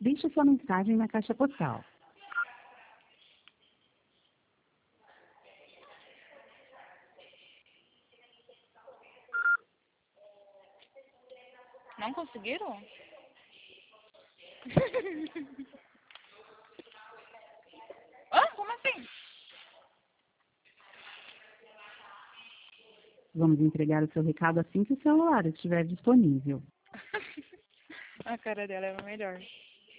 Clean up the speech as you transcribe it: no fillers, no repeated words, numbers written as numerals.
Deixe sua mensagem na caixa postal. Não conseguiram? Ah, como assim? Vamos entregar o seu recado assim que o celular estiver disponível. A cara dela é a melhor.